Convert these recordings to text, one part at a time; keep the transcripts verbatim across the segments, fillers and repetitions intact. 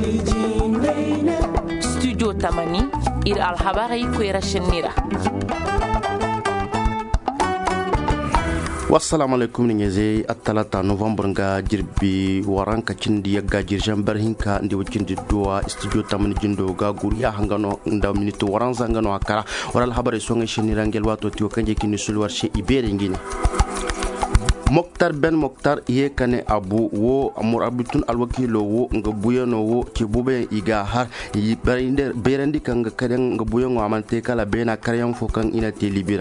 studio tamani ir alhabari kwera shenira. wassalamu alaikum ningeze atalata november nga jirbi waranka cindi yagga jirjan barhinka ndi wikindi duwa studio tamani jindo ga guriya hangano nda minito waranza ngano akara waral habari songa shenira ngel wato tiyo kanje kini sulwar she ibere ngine Mokhtar Ben Mokhtar ye kane abu wo amur abitun alwakilo wo nga buyano wo ki bube iga har yi berinde berendi kanga kaden nga buyango amante kala bena karyan fokan ina te libira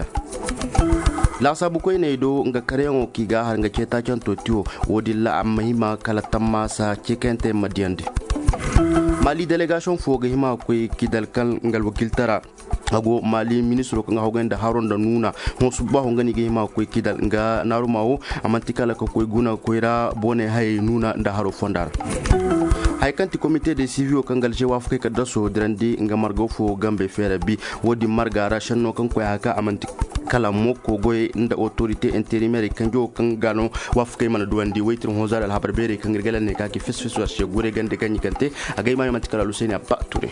la sabu koy ne do nga karyan ki ga har nga ceta kan totio wodi la amhima kala tamma sa cikente madiande Mali delegation foga hima koy kidal kal ngal wakiltara ago Mali ministro ko ngawganda haron da nuna mo subaho ngani ge ma ko kidal nga narumawo amantikala ko ko guna ko ira bone hay nuna nda haro fondar hay kanti comité de civil kangal je wa afrika daso drandi nga margo fo gambe fere bi wodi marga rashan no kan ko haka amantik kala moko goy nda autorité intérimaire kanjo kan gano wafkay mana duwandi waytir hozar al habar bere kan girgala ne kaki fesfes wa gure gande kanyi kante agay ma amantikala luseni abba touré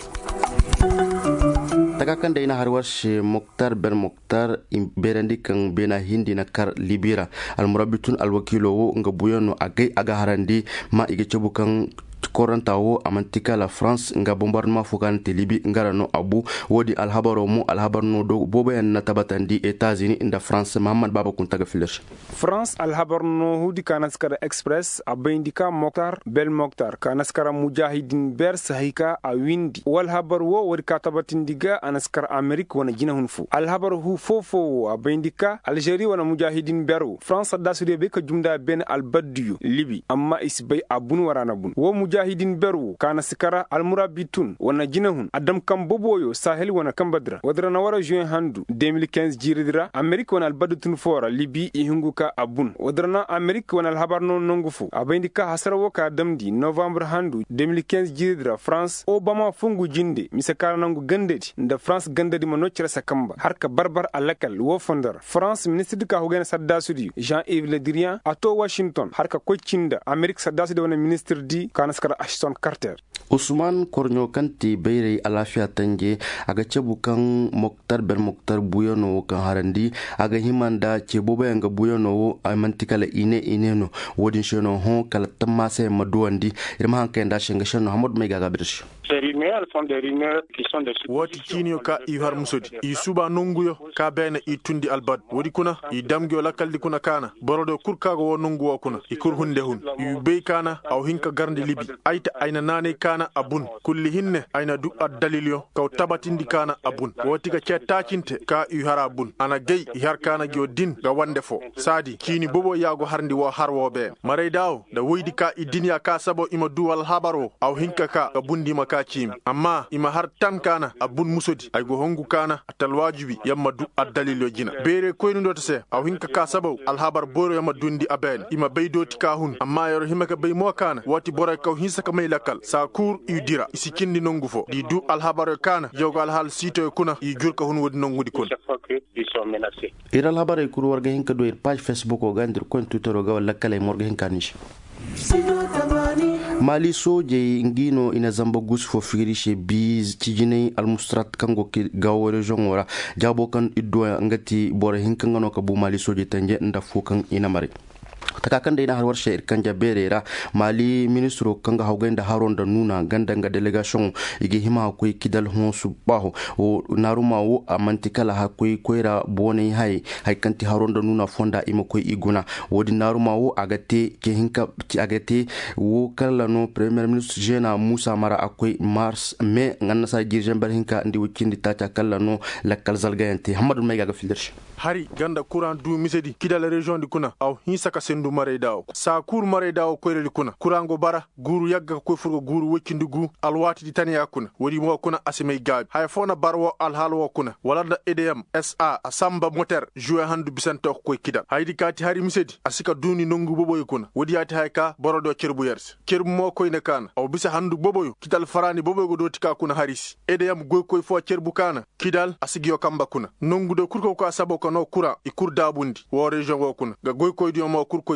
tagakan da ina har warshe Mokhtar Ben Mokhtar berendi kan bena hindi na kar libira al murabitun al wakilo wo nga buyano agay aga harandi ma ige cebukan korantawo amantika la France nga bombardement fokan te libi ngara no abu wodi al habaro mu al habarno do boba en natabatan di États-Unis inda France Muhammad Baba kuntaga filash France al habarno hudi kanaskara express abindika Mokhtar Ben Mokhtar kanaskara mujahidin ber sahika a windi wal habar wo wodi katabatin diga anaskara America wana jina hunfu al habar hu fofo abindika Algerie wana mujahidin beru France da sude be ka jumda ben al baddiyo libi amma isbay abun warana bun wo mujahidin beru kana sikara almurabitun wana jinahun adam kam boboyo sahel wana kambadra wadra na wara juin handu deux mille quinze jiridra amerika wana albadutun fora libi ihunguka abun wadra na amerika wana alhabarno nongufu abindika hasarawo ka damdi november handu deux mille quinze jiridra france obama fungu jinde misakara nangu gandedi nda france gandedi mo noccira sakamba harka barbar alakal wo fondar france ministre ka hogena sadda sudi Jean-Yves Le Drian ato washington harka kocinda amerika sadda sudi wana ministre di kana Ashton Carter Usman Kornyo kanti bayre alafiya tange aga cebukan Mokhtar Ben Mokhtar buyano kan harandi aga himanda ceboba yanga buyano amantikala ine ine no wodin shono hon kala tamase maduandi irma hanka nda shenga shono Hamad Mega Gabirsh Ces rumeurs sont des rumeurs qui sont des woti kinio ka i har musodi i suba nunguyo ka bena i tundi albad wodi kuna i damgyo lakaldi kuna kana borodo kurkago wo nunguwo kuna i kur hunde hun i bey kana aw hinka garndi libi ayta ayna nane kana abun kulli hinne ayna du addalilyo kaw tabatindi kana abun woti ka cettacinte ka i hara bun ana gey i har kana gyo din ga wande fo sadi kini bobo yago harndi wo harwobe maray daw da woydi ka i dinya ka sabo ima duwal habaro aw hinka ka ga bundi maka chim amma ima har tan kana abun musodi ay go hongu kana atal wajibi yamma du addalilo jina bere koynu do se aw hinka ka sabaw al habar boro yamma dundi aben ima beydoti ka hun amma yor himaka bey mo kana wati boro kaw hinsa ka may lakal sa kur yu dira isikindi nongu fo di du al habar kana jogo al hal sito kuna i jurka hun wodi nongudi kon ira al habar kur warga hinka do page facebook o gandir kon twitter o ga wala kala morga hinka nish Mali soje ngino ina zamba gus fo firishe biz tijine almustrat kango ki gawo region wora jabo kan iddo ngati bore hinkangano ka bu Mali soje tanje nda fukan ina mare takakan da ina har warshe irkan jaberera Mali ministro kanga hawganda haron da nuna ganda nga delegation igi hima ko kidal hon subaho o naruma wo amantikala ha ko koira bone hay hay kanti haron da nuna fonda ima ko iguna wodi naruma wo agate ke hinka agate wo kala no premier ministre jena Musa Mara akoy mars me nganna sa girjen bar hinka ndi wikindi tata kala no la kalzalgayante Hamadu Mega ga fildersh hari ganda courant du misedi kidal region di kuna aw hinsaka sendu mare daw sa kur mare daw ko reli kuna kurango bara guru yagga ko furgo guru wekindi gu alwati di taniya kuna wodi mo kuna asimay gabi hay fona barwo al halwo kuna wala da E D M S A asamba moteur jouer handu bisante ko kidal haydi kati hari misedi asika duni nongu boboy kuna wodi ati hayka borodo cerbu yers cerbu mo koy ne kana aw bisa handu boboy kidal farani boboy go dotika kuna harisi E D M goy koy fo cerbu kana kidal asigio kamba kuna nongu do kurko ko asabo kono kura ikur dabundi wo region go kuna ga goy koy dio mo kur koy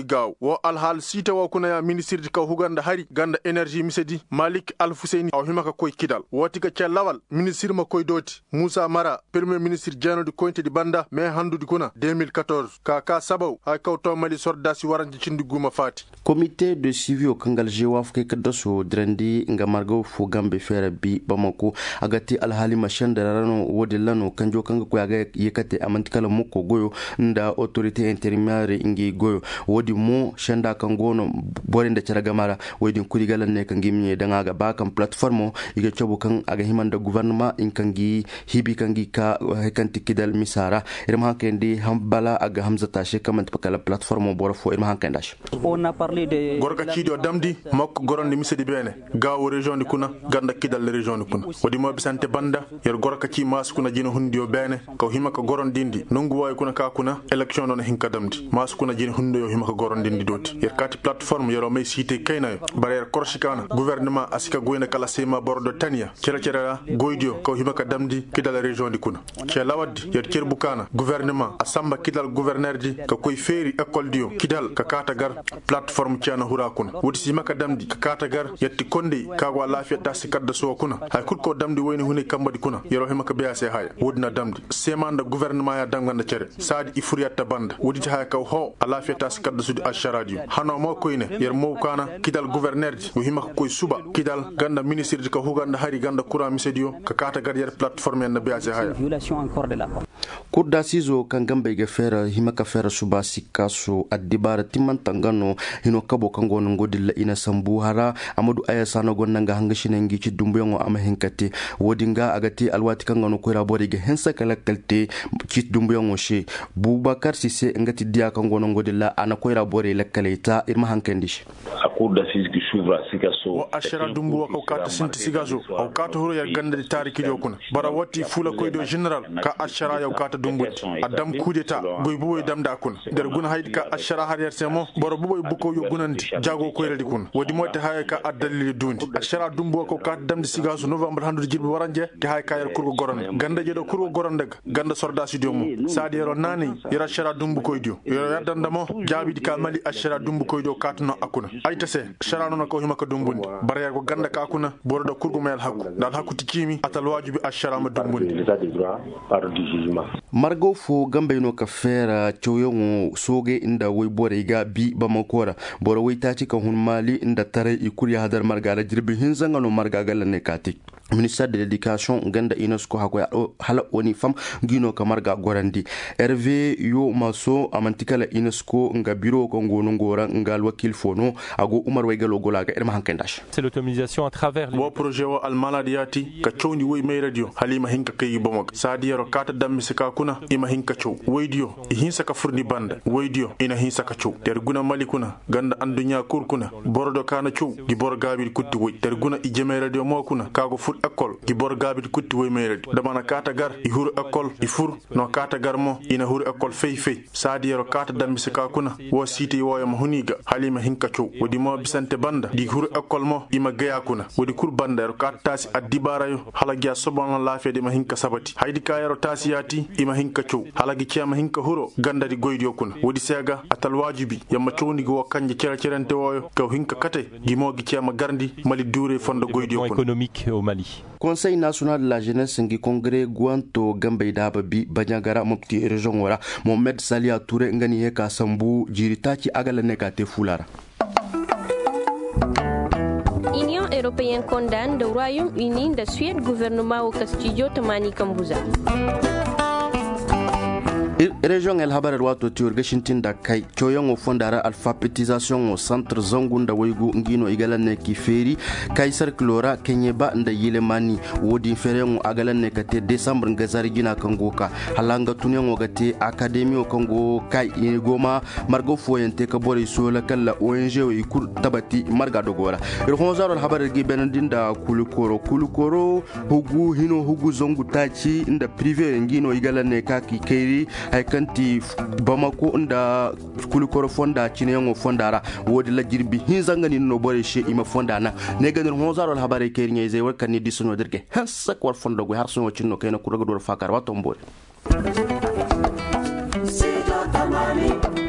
gaw wo alhal sita wo kuna ya ministre di ka huganda hari ganda energy misedi Malik Al Fusaini aw himaka koy kidal woti ka lawal ministre ma koy doti Moussa Mara premier ministre jano di koynte di banda me handu di kuna deux mille quatorze ka ka sabaw hay kaw to mali sordasi warandi cindi guma fati comité de suivi o kangal jewaf ke kadaso drendi nga margo fo gambe fere bi bamako agati alhali mashanda rano wodi lano kanjo kanga ko yaga yekate amantikala mukko goyo nda autorité intérimaire ingi goyo wodi mo shanda kangono borende caraga mara wodi kurigala ne kangi mi danga ga bakam plateforme ige chobo kan aga himanda gouvernement in kangi hibi kangi ka hekanti kidal misara irma kendi hambala aga hamza tashi kamant pakala plateforme boro fo irma kendash on a parlé de gorga cido damdi makko goronde misedi bene gawo région di kuna ganda kidal région di kuna wodi mo bisante banda yer gorka ci mas kuna jino hundio bene ko himaka goron dindi nongu way kuna ka kuna election non hinka damdi mas kuna jino hundio himaka goron dindi doti yer kati plateforme yero may cité kayna barer korshikana gouvernement asika goyna kala sema bordo tania cera cera goydio ko himaka damdi kidal région di kuna ci lawad yer cer bukana gouvernement asamba kidal gouverneur di ko koy feri école dio kidal ka kata gar plateforme ciana hura kuna wodi si maka damdi ka kata gar yetti konde kago lafiya ta sikadda so kuna hay kurko damdi woni hune kambadi kuna yero himaka biya se haya wodina damdi semanda gouvernement ya danganda cere sadi ifuriyata banda wodi ta hay kaw ho lafiya ta sikadda sudi asharadio hano mo koyne yer mo kana kidal gouverneur di wo himaka koy suba kidal ganda ministre di ka huganda hari ganda kura misedio ka kata gar yer plateforme na biya se haya violation encore de la cour d'assises kangambe ge fera himaka fera suba sikaso adibara timantangano hino kabo kango ngodilla ina sambu hara amadu aya sana gonnanga hangashine ngi ci dumbuyango ama henkati wodinga agati alwati kangano ko rabori ge hensa kala kalte ci dumbuyango she Boubacar Cissé ngati dia kango ngodilla ana ko rabori lakaleta irma hankendish a cour d'assises qui s'ouvre à Sikasso wa ashara dumbu ko kata sinti sigazo o kata horo ya ganda di tariki jokuna bara wati fula koydo general ka ashara ya kata dumbu adam coup d'état goy buboy damda kun der guna haydi ka ashara har yer semo boro buboy buko yo gunandi jago ko redi kun wodi mote hay ka adalli dundi ashara dumbu ko kata damdi sigazo novembre handu jirbi waranje ke hay ka yer kurgo goron ganda jedo kurgo goron daga ganda sorda studio mo sadi yero nani yera ashara dumbu koydo yero yaddanda mo jabi di ka mali ashara dumbu koydo katno akuna ayta se ashara non ko himaka dumbundi bara ko ganda ka kuna bordo kurgo mel hakku dal hakku tikimi atal wajibi ashara ma dumbundi margo fo gambe no ka fera choyongo soge inda way bore ga bi ba makora boro way ta cika hun mali inda tare ikuri hadar marga da jirbi hinzanga no marga gala ne kati ministère de l'éducation ganda inosco hako hala woni fam gino ka marga gorandi Hervé yo maso amantikala inosco nga bureau ko ngono ngora ngal wakil fono ago umar way galo golaga irma hankendash c'est l'automatisation à travers le projet wa al maladiyati ka chowni way may radio halima hinka kay bomok sadiyaro kata dammi sika kuna ima hinka chow waydio hinsa ka furni banda waydio ina hinsa ka chow der guna malikuna ganda andunya kurkuna bordo kana chow di bor gabil kutti way der guna ijeme radio mo kuna kago fur école di bor gabil kutti way may radio damana kata gar i huru école i fur no kata gar mo ina huru école fey fey sadiyaro kata dammi sika kuna wo siti wo yam huniga halima hinka chow wodi mo bisante banda di huru école mo ima gaya kuna wodi kur banda ro kata tasi adibarayo halagya sobana lafiya de ma hinka sabati haydi kayaro tasi yati ima hinka chow halagi cema hinka huro gandadi goydio kuna wodi sega atal wajibi yamma chowni go kanje cera cerante woyo ko hinka kate gimogi cema garndi mali dure fondo goydio kuna économique au Mali. Conseil national de la jeunesse ngi congrès guanto gambe daba bi banyagara mopti région wara Mohamed Salia Touré ngani heka sambu jiritaci agala nekate fulara. Union européenne condamne le Royaume-Uni de Suède gouvernement au Castillo Tamani Kambuza. Région El Habar wato tiur gashintin da kai choyongo fondara alphabétisation au centre Zongunda waygu ngino igalane ki feri kaisar Clora kenyeba nda yilemani wodi ferengo agalane kate décembre ngazari gina kangoka halanga tunyango gate académie kongo kai goma margo foyente ka bore sola kala O N G o ikur tabati marga dogora Ronzaro El Habar gi benandinda kulukoro kulukoro hugu hino hugu zongu tachi nda privé ngino igalane ka ki keri ay kanti Bamako nda kulukoro fonda chineyango fondara wodi la jirbi hinzangani no bore she ima fondana ne ganir Ronzaro El Habar keri nyeze wakani disono dirke hansa kwar fondo go har so chinno kayna kuraga do fakar wato mbore.